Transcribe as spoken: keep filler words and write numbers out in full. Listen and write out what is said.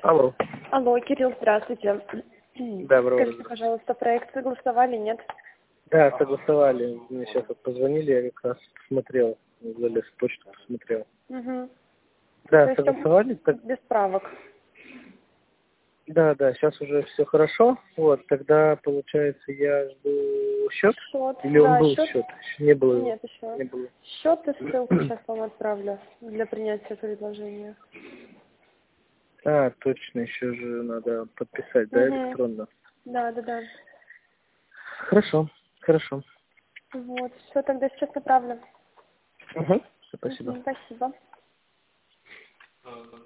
Алло. Алло, Кирилл, здравствуйте. Доброго Скажите, утра. пожалуйста, проект согласовали, нет? Да, согласовали. Мне сейчас вот позвонили, я как раз посмотрел, залез в почту, посмотрел. Угу. То Да, есть там согласовали. Так, без правок. да, да, сейчас уже все хорошо. Вот, тогда, получается, я жду счет. Счет, Или он да, был счет. счет? Еще не было его. Нет, еще. Не было. Счет и ссылку сейчас вам отправлю для принятия предложения. А, точно, еще же надо подписать, да, Угу. электронно. Да, да, да. Хорошо, хорошо. Вот, все, тогда сейчас направлю. Угу. Спасибо. Угу, спасибо.